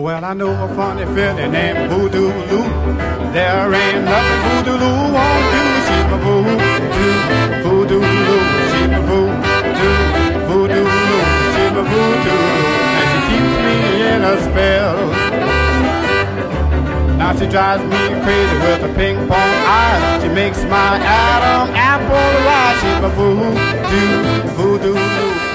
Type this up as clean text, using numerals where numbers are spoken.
Well, I know a funny feeling named Voodoo Lou. There ain't nothing Voodoo Lou won't do. She's my voodoo, Voodoo Lou. She's my voodoo, Voodoo Lou. She's my voodoo Lou. And she keeps me in a spell. Now she drives me crazy with her ping pong eyes. She makes my Adam apple rise. She's my voodoo, Voodoo Lou.